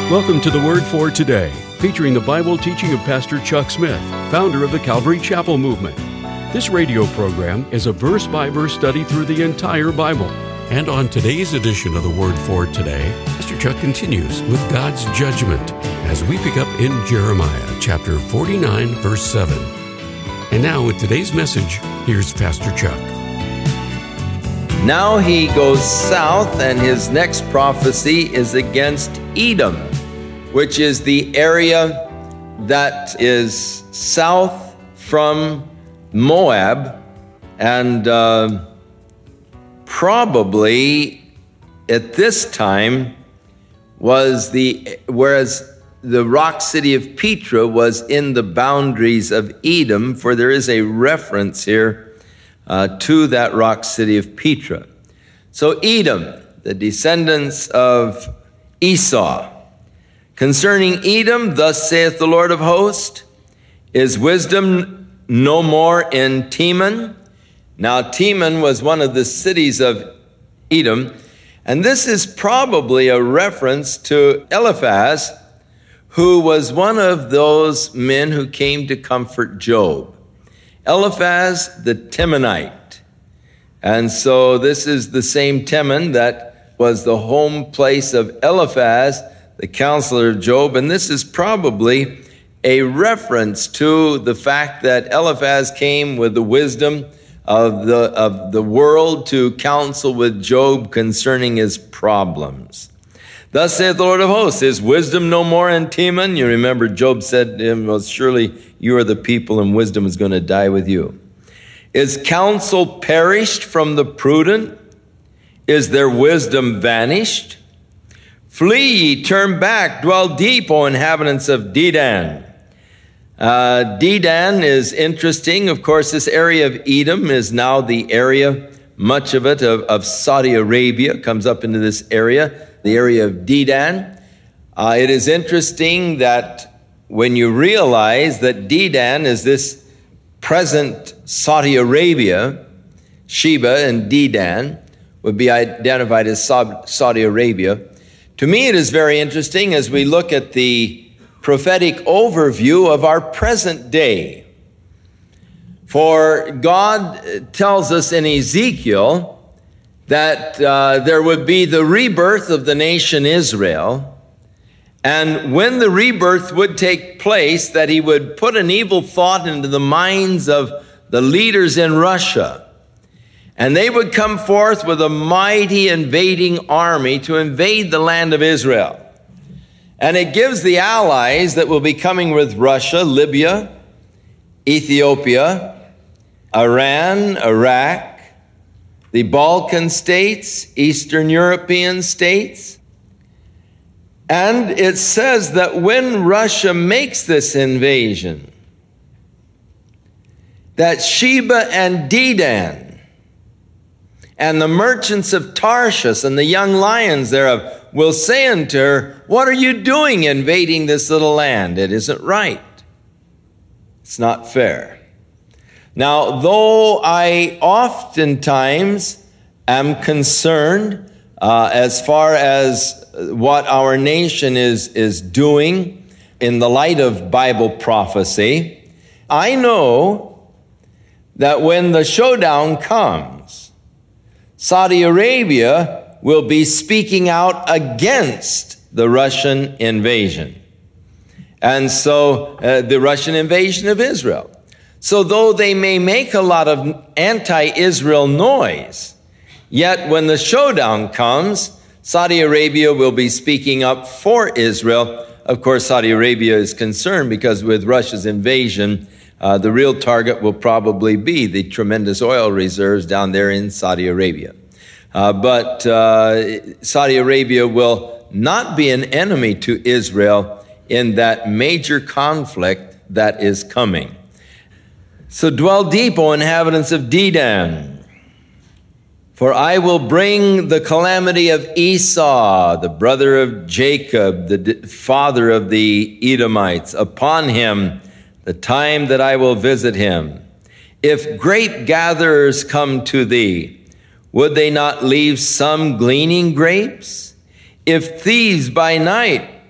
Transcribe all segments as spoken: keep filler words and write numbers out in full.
Welcome to the Word for Today, featuring the Bible teaching of Pastor Chuck Smith, founder of the Calvary Chapel Movement. This radio program is a verse-by-verse study through the entire Bible. And on today's edition of the Word for Today, Pastor Chuck continues with God's judgment as we pick up in Jeremiah chapter forty-nine, verse seven. And now with today's message, here's Pastor Chuck. Now he goes south, and his next prophecy is against Edom, which is the area that is south from Moab, and uh, probably at this time was the, whereas the rock city of Petra was in the boundaries of Edom, for there is a reference here uh, to that rock city of Petra. So Edom, the descendants of Esau. Concerning Edom, thus saith the Lord of hosts, is wisdom no more in Teman? Now Teman was one of the cities of Edom, and this is probably a reference to Eliphaz, who was one of those men who came to comfort Job. Eliphaz the Temanite. And so this is the same Teman that was the home place of Eliphaz, the counselor of Job, and this is probably a reference to the fact that Eliphaz came with the wisdom of the of the world to counsel with Job concerning his problems. Thus saith the Lord of hosts, is wisdom no more in Teman? You remember Job said to him, well, surely you are the people and wisdom is going to die with you. Is counsel perished from the prudent? Is their wisdom vanished? Flee ye, turn back, dwell deep, O inhabitants of Dedan. Uh, Dedan is interesting. Of course, this area of Edom is now the area, much of it, of, of Saudi Arabia, comes up into this area, the area of Dedan. Uh, it is interesting that when you realize that Dedan is this present Saudi Arabia, Sheba and Dedan would be identified as Saudi Arabia. To me, it is very interesting as we look at the prophetic overview of our present day. For God tells us in Ezekiel that uh, there would be the rebirth of the nation Israel, and when the rebirth would take place, that he would put an evil thought into the minds of the leaders in Russia. And they would come forth with a mighty invading army to invade the land of Israel. And it gives the allies that will be coming with Russia, Libya, Ethiopia, Iran, Iraq, the Balkan states, Eastern European states. And it says that when Russia makes this invasion, that Sheba and Dedan and the merchants of Tarshish and the young lions thereof will say unto her, what are you doing invading this little land? It isn't right. It's not fair. Now, though I oftentimes am concerned uh, as far as what our nation is, is doing in the light of Bible prophecy, I know that when the showdown comes, Saudi Arabia will be speaking out against the Russian invasion. And so uh, the Russian invasion of Israel. So though they may make a lot of anti-Israel noise, yet when the showdown comes, Saudi Arabia will be speaking up for Israel. Of course, Saudi Arabia is concerned because with Russia's invasion, uh, the real target will probably be the tremendous oil reserves down there in Saudi Arabia. Uh, but uh, Saudi Arabia will not be an enemy to Israel in that major conflict that is coming. So dwell deep, O inhabitants of Dedan, for I will bring the calamity of Esau, the brother of Jacob, the father of the Edomites, upon him the time that I will visit him. If grape gatherers come to thee, would they not leave some gleaning grapes? If thieves by night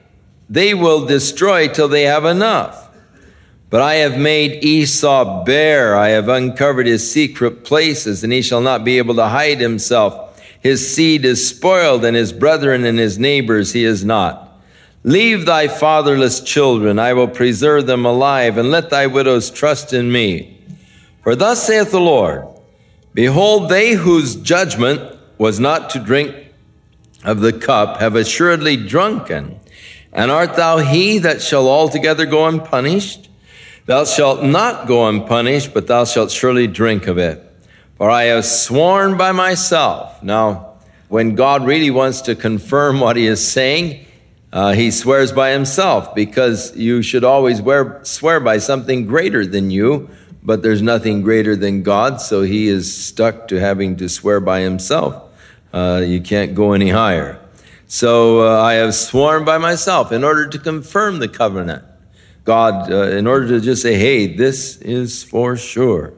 they will destroy till they have enough. But I have made Esau bare. I have uncovered his secret places, and he shall not be able to hide himself. His seed is spoiled, and his brethren and his neighbors he is not. Leave thy fatherless children. I will preserve them alive, and let thy widows trust in me. For thus saith the Lord, behold, they whose judgment was not to drink of the cup have assuredly drunken. And art thou he that shall altogether go unpunished? Thou shalt not go unpunished, but thou shalt surely drink of it. For I have sworn by myself. Now, when God really wants to confirm what he is saying, uh, he swears by himself, because you should always wear, swear by something greater than you, but there's nothing greater than God, so he is stuck to having to swear by himself. Uh, you can't go any higher. So uh, I have sworn by myself in order to confirm the covenant. God, uh, in order to just say, hey, this is for sure.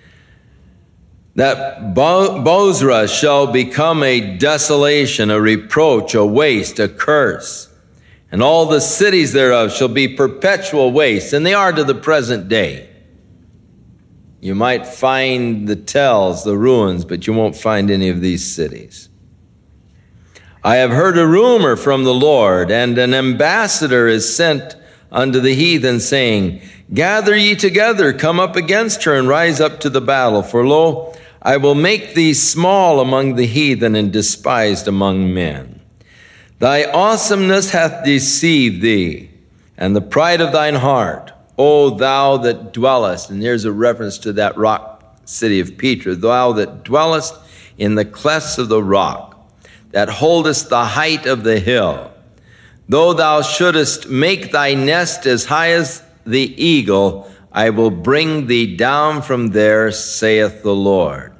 That Bo- Bozrah shall become a desolation, a reproach, a waste, a curse. And all the cities thereof shall be perpetual waste, and they are to the present day. You might find the tells, the ruins, but you won't find any of these cities. I have heard a rumor from the Lord, and an ambassador is sent unto the heathen, saying, gather ye together, come up against her, and rise up to the battle. For lo, I will make thee small among the heathen, and despised among men. Thy awesomeness hath deceived thee, and the pride of thine heart, O thou that dwellest, and here's a reference to that rock city of Petra, thou that dwellest in the clefts of the rock, that holdest the height of the hill. Though thou shouldest make thy nest as high as the eagle, I will bring thee down from there, saith the Lord.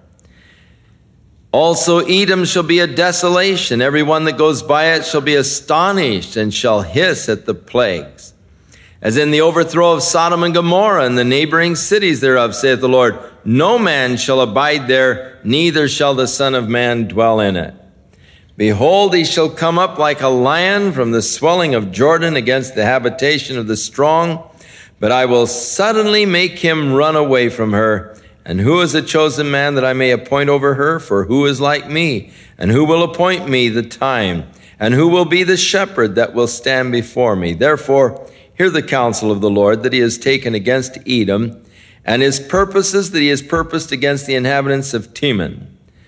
Also Edom shall be a desolation. Every one that goes by it shall be astonished, and shall hiss at the plagues. As in the overthrow of Sodom and Gomorrah and the neighboring cities thereof, saith the Lord, no man shall abide there, neither shall the Son of Man dwell in it. Behold, he shall come up like a lion from the swelling of Jordan against the habitation of the strong, but I will suddenly make him run away from her. And who is a chosen man that I may appoint over her? For who is like me? And who will appoint me the time? And who will be the shepherd that will stand before me? Therefore, hear the counsel of the Lord that he has taken against Edom, and his purposes that he has purposed against the inhabitants of Teman.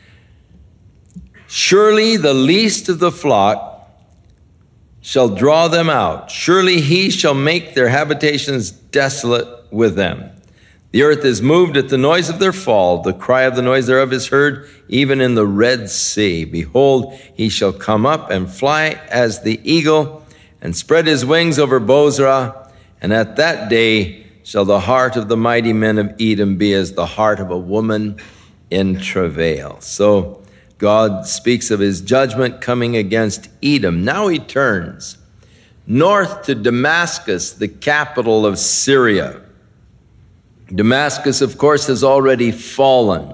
Surely the least of the flock shall draw them out. Surely he shall make their habitations desolate with them. The earth is moved at the noise of their fall. The cry of the noise thereof is heard even in the Red Sea. Behold, he shall come up and fly as the eagle, and spread his wings over Bozrah. And at that day shall the heart of the mighty men of Edom be as the heart of a woman in travail. So God speaks of his judgment coming against Edom. Now he turns north to Damascus, the capital of Syria. Damascus, of course, has already fallen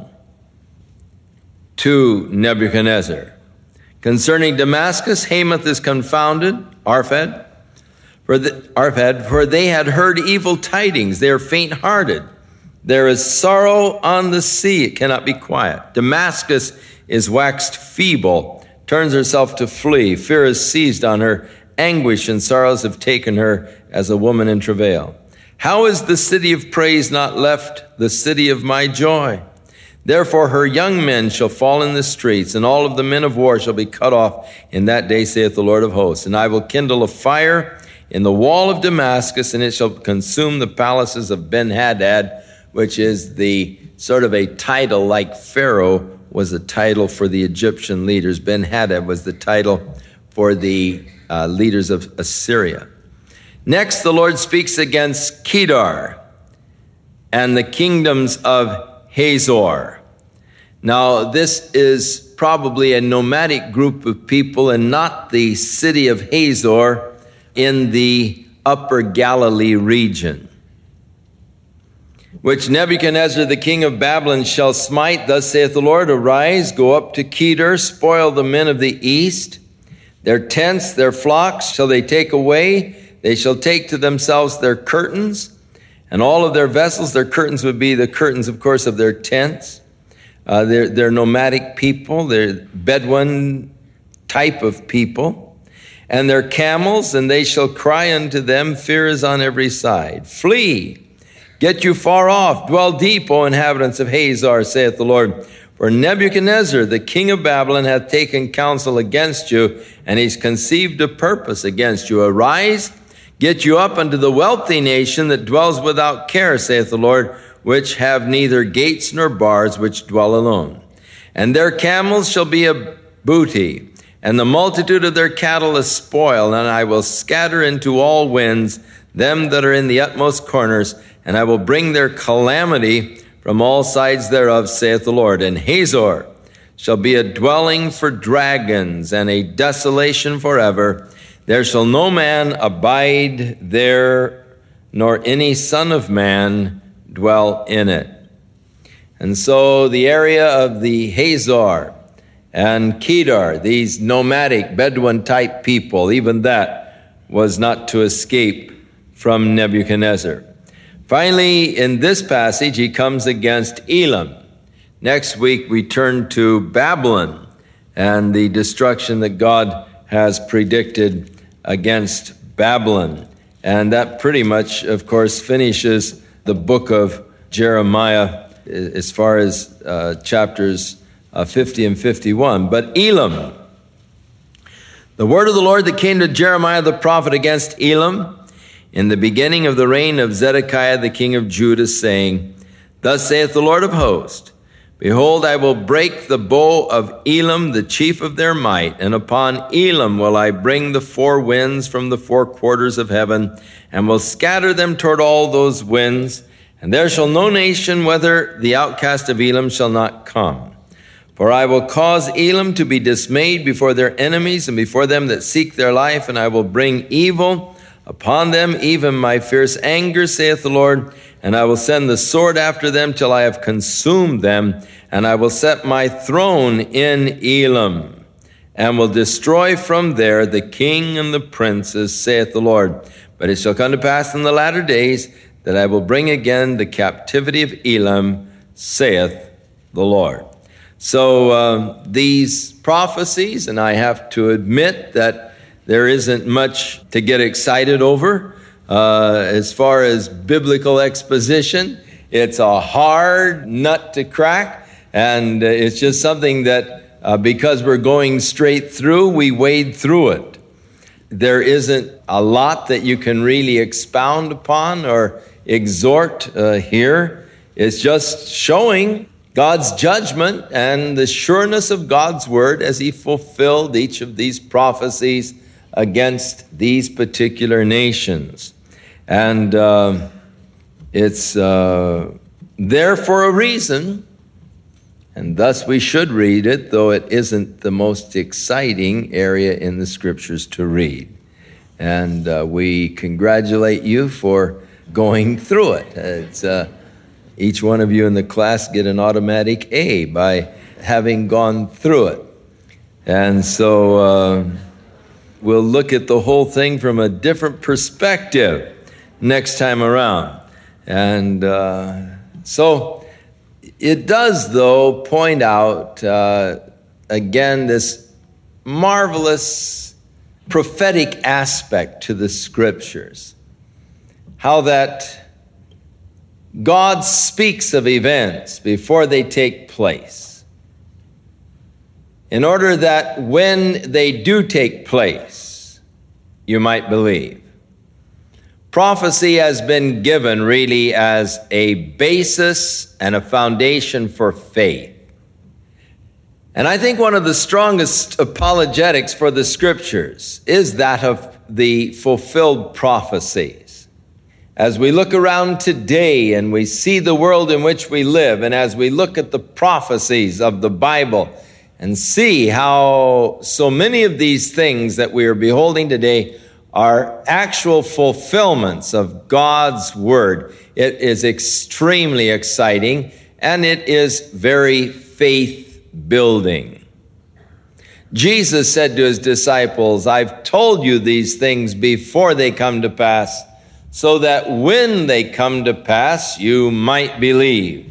to Nebuchadnezzar. Concerning Damascus, Hamath is confounded, Arphad, for the, Arphad, for they had heard evil tidings. They are faint-hearted. There is sorrow on the sea. It cannot be quiet. Damascus is waxed feeble, turns herself to flee. Fear is seized on her. Anguish and sorrows have taken her as a woman in travail. How is the city of praise not left the city of my joy? Therefore her young men shall fall in the streets, and all of the men of war shall be cut off in that day, saith the Lord of hosts. And I will kindle a fire in the wall of Damascus, and it shall consume the palaces of Ben-Hadad, which is the sort of a title like Pharaoh was a title for the Egyptian leaders. Ben-Hadad was the title for the uh, leaders of Assyria. Next, the Lord speaks against Kedar and the kingdoms of Hazor. Now, this is probably a nomadic group of people and not the city of Hazor in the upper Galilee region, which Nebuchadnezzar, the king of Babylon, shall smite. Thus saith the Lord, arise, go up to Kedar, spoil the men of the east. Their tents, their flocks shall they take away. They shall take to themselves their curtains, and all of their vessels. Their curtains would be the curtains, of course, of their tents. Uh, they're, they're nomadic people. They're Bedouin type of people. And their camels, and they shall cry unto them, fear is on every side. Flee, get you far off, dwell deep, O inhabitants of Hazor, saith the Lord. For Nebuchadnezzar, the king of Babylon, hath taken counsel against you, and he's conceived a purpose against you. Arise, get you up unto the wealthy nation that dwells without care, saith the Lord, which have neither gates nor bars, which dwell alone. And their camels shall be a booty, and the multitude of their cattle a spoil, and I will scatter into all winds them that are in the utmost corners, and I will bring their calamity from all sides thereof, saith the Lord. And Hazor shall be a dwelling for dragons, and a desolation forever. There shall no man abide there, nor any son of man dwell in it. And so the area of the Hazor and Kedar, these nomadic Bedouin type people, even that was not to escape from Nebuchadnezzar. Finally, in this passage, he comes against Elam. Next week, we turn to Babylon and the destruction that God has predicted against Babylon. And that pretty much, of course, finishes the book of Jeremiah as far as uh, chapters uh, fifty and fifty-one. But Elam, the word of the Lord that came to Jeremiah the prophet against Elam, in the beginning of the reign of Zedekiah the king of Judah, saying, Thus saith the Lord of hosts, Behold, I will break the bow of Elam, the chief of their might, and upon Elam will I bring the four winds from the four quarters of heaven, and will scatter them toward all those winds, and there shall no nation, whether the outcast of Elam, shall not come. For I will cause Elam to be dismayed before their enemies and before them that seek their life, and I will bring evil upon them, even my fierce anger, saith the Lord, and I will send the sword after them till I have consumed them, and I will set my throne in Elam, and will destroy from there the king and the princes, saith the Lord. But it shall come to pass in the latter days that I will bring again the captivity of Elam, saith the Lord. So uh, these prophecies, and I have to admit that there isn't much to get excited over uh, as far as biblical exposition. It's a hard nut to crack, and uh, it's just something that uh, because we're going straight through, we wade through it. There isn't a lot that you can really expound upon or exhort uh, here. It's just showing God's judgment and the sureness of God's word as he fulfilled each of these prophecies against these particular nations. And uh, it's uh, there for a reason, and thus we should read it, though it isn't the most exciting area in the scriptures to read. And uh, we congratulate you for going through it. It's uh, each one of you in the class get an automatic A by having gone through it. And so uh, we'll look at the whole thing from a different perspective next time around. And uh, so it does, though, point out, uh, again, this marvelous prophetic aspect to the scriptures. How that God speaks of events before they take place, in order that when they do take place, you might believe. Prophecy has been given really as a basis and a foundation for faith. And I think one of the strongest apologetics for the scriptures is that of the fulfilled prophecies. As we look around today and we see the world in which we live, and as we look at the prophecies of the Bible and see how so many of these things that we are beholding today are actual fulfillments of God's word, it is extremely exciting and it is very faith building. Jesus said to his disciples, I've told you these things before they come to pass, so that when they come to pass, you might believe.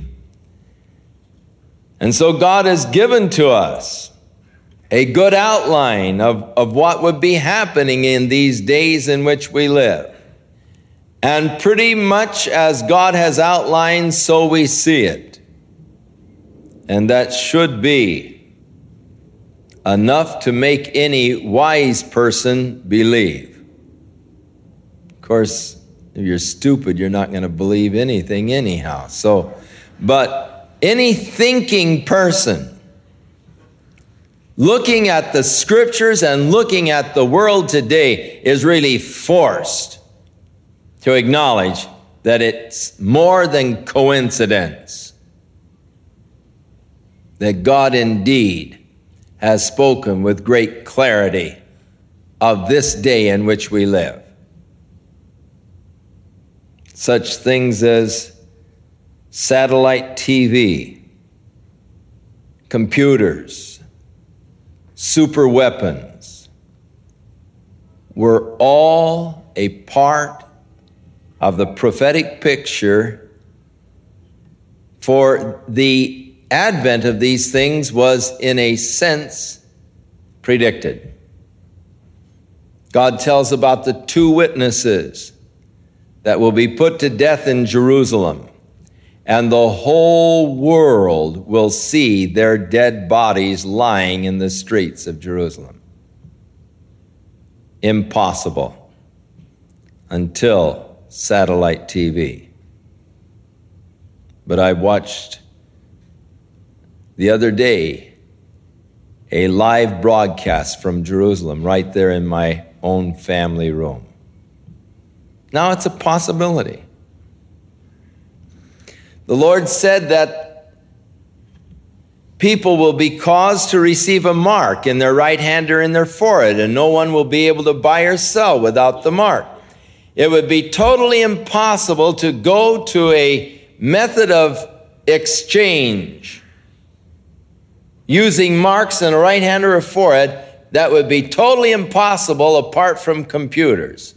And so God has given to us a good outline of, of what would be happening in these days in which we live. And pretty much as God has outlined, so we see it. And that should be enough to make any wise person believe. Of course, if you're stupid, you're not going to believe anything anyhow. So, but any thinking person looking at the scriptures and looking at the world today is really forced to acknowledge that it's more than coincidence, that God indeed has spoken with great clarity of this day in which we live. Such things as satellite T V, computers, super weapons were all a part of the prophetic picture, for the advent of these things was, in a sense, predicted. God tells about the two witnesses that will be put to death in Jerusalem, and the whole world will see their dead bodies lying in the streets of Jerusalem. Impossible until satellite T V. But I watched the other day a live broadcast from Jerusalem right there in my own family room. Now it's a possibility. The Lord said that people will be caused to receive a mark in their right hand or in their forehead, and no one will be able to buy or sell without the mark. It would be totally impossible to go to a method of exchange using marks in a right hand or a forehead. That would be totally impossible apart from computers.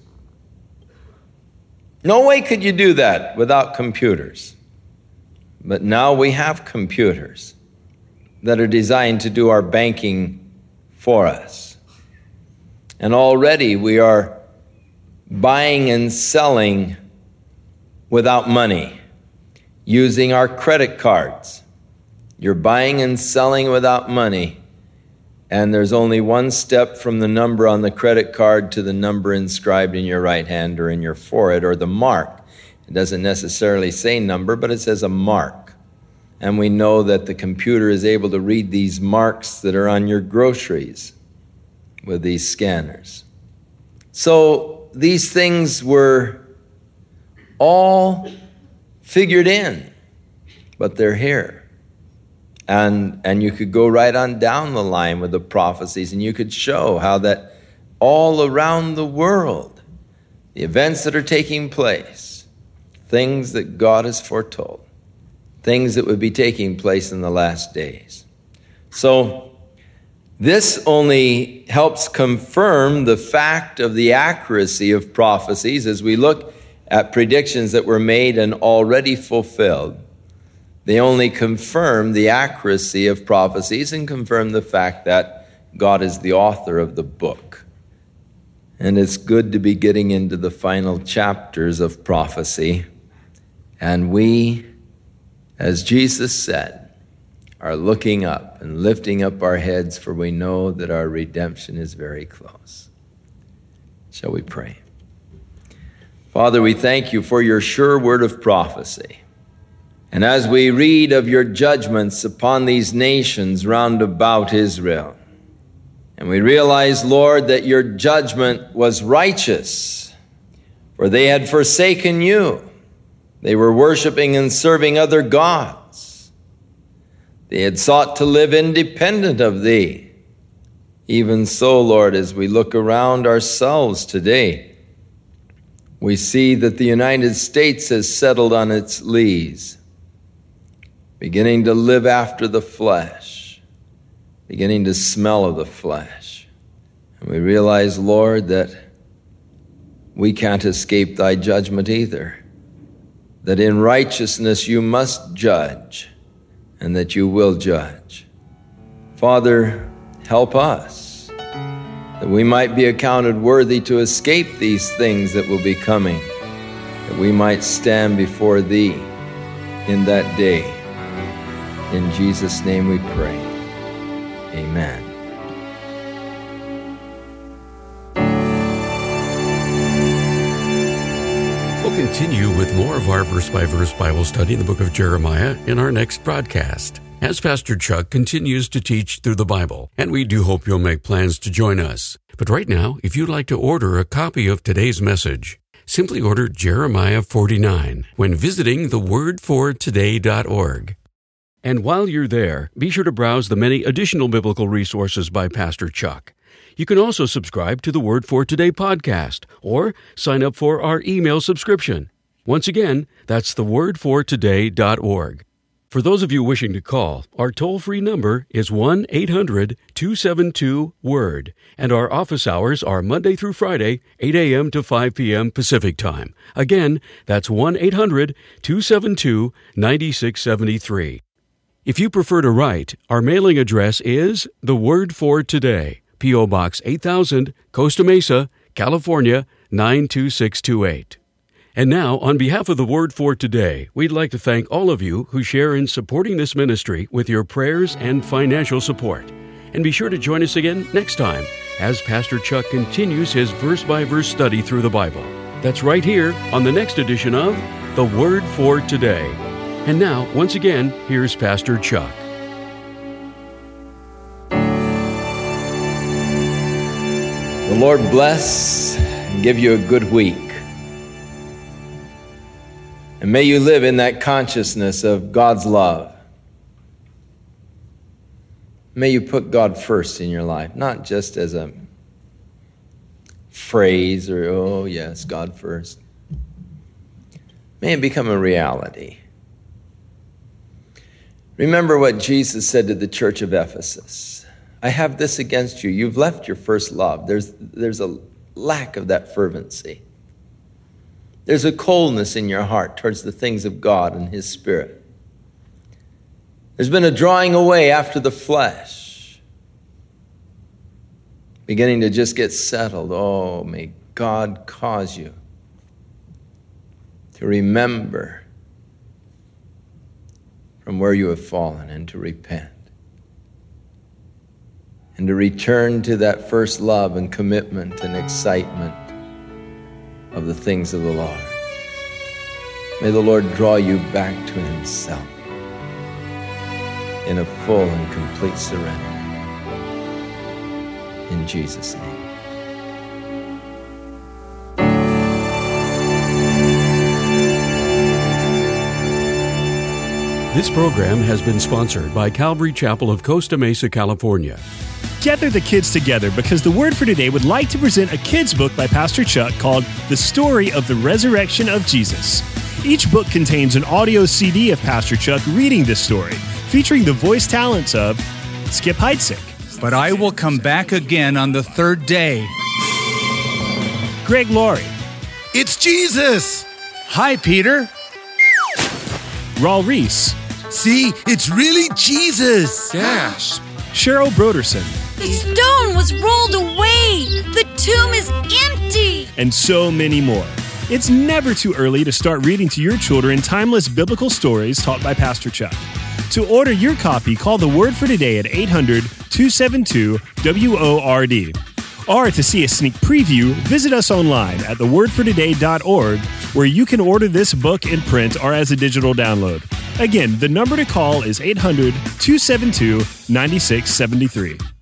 No way could you do that without computers. But now we have computers that are designed to do our banking for us. And already we are buying and selling without money, using our credit cards. You're buying and selling without money, and there's only one step from the number on the credit card to the number inscribed in your right hand or in your forehead, or the mark. It doesn't necessarily say number, but it says a mark. And we know that the computer is able to read these marks that are on your groceries with these scanners. So these things were all figured in, but they're here. And, and you could go right on down the line with the prophecies, and you could show how that all around the world, the events that are taking place, things that God has foretold, things that would be taking place in the last days. So this only helps confirm the fact of the accuracy of prophecies as we look at predictions that were made and already fulfilled. They only confirm the accuracy of prophecies and confirm the fact that God is the author of the book. And it's good to be getting into the final chapters of prophecy. And we, as Jesus said, are looking up and lifting up our heads, for we know that our redemption is very close. Shall we pray? Father, we thank you for your sure word of prophecy. And as we read of your judgments upon these nations round about Israel, and we realize, Lord, that your judgment was righteous, for they had forsaken you. They were worshiping and serving other gods. They had sought to live independent of thee. Even so, Lord, as we look around ourselves today, we see that the United States has settled on its lees, beginning to live after the flesh. beginning to smell of the flesh. And we realize, Lord, that we can't escape thy judgment either, that in righteousness you must judge, and that you will judge. Father, help us, that we might be accounted worthy to escape these things that will be coming, that we might stand before thee in that day. In Jesus' name we pray. Amen. We'll continue with more of our verse-by-verse Bible study in the book of Jeremiah in our next broadcast, as Pastor Chuck continues to teach through the Bible, and we do hope you'll make plans to join us. But right now, if you'd like to order a copy of today's message, simply order Jeremiah forty-nine when visiting the word for today dot org. And while you're there, be sure to browse the many additional biblical resources by Pastor Chuck. You can also subscribe to the Word for Today podcast or sign up for our email subscription. Once again, that's the word for today dot org. For those of you wishing to call, our toll-free number is one eight hundred two seven two word, and our office hours are Monday through Friday, eight a.m. to five p.m. Pacific Time. Again, that's one eight hundred two seven two nine six seven three. If you prefer to write, our mailing address is The Word for Today, P O. Box eight thousand, Costa Mesa, California, nine two six two eight. And now, on behalf of The Word for Today, we'd like to thank all of you who share in supporting this ministry with your prayers and financial support. And be sure to join us again next time as Pastor Chuck continues his verse-by-verse study through the Bible. That's right here on the next edition of The Word for Today. And now, once again, here's Pastor Chuck. The Lord bless and give you a good week. And may you live in that consciousness of God's love. May you put God first in your life, not just as a phrase or, oh yes, God first. May it become a reality. Remember what Jesus said to the church of Ephesus. I have this against you. You've left your first love. There's, there's a lack of that fervency. There's a coldness in your heart towards the things of God and His Spirit. There's been a drawing away after the flesh, beginning to just get settled. Oh, may God cause you to remember from where you have fallen and to repent and to return to that first love and commitment and excitement of the things of the Lord. May the Lord draw you back to Himself in a full and complete surrender. In Jesus' name. This program has been sponsored by Calvary Chapel of Costa Mesa, California. Gather the kids together because the Word for Today would like to present a kids' book by Pastor Chuck called The Story of the Resurrection of Jesus. Each book contains an audio C D of Pastor Chuck reading this story, featuring the voice talents of Skip Heitzig. But I will come back again on the third day. Greg Laurie. It's Jesus! Hi, Peter. Raul Reese. See, it's really Jesus! Gasp. Cheryl Broderson. The stone was rolled away! The tomb is empty! And so many more. It's never too early to start reading to your children timeless biblical stories taught by Pastor Chuck. To order your copy, call the Word for Today at eight hundred two seven two W O R D. Or to see a sneak preview, visit us online at the word for today dot org, where you can order this book in print or as a digital download. Again, the number to call is eight hundred two seven two nine six seven three.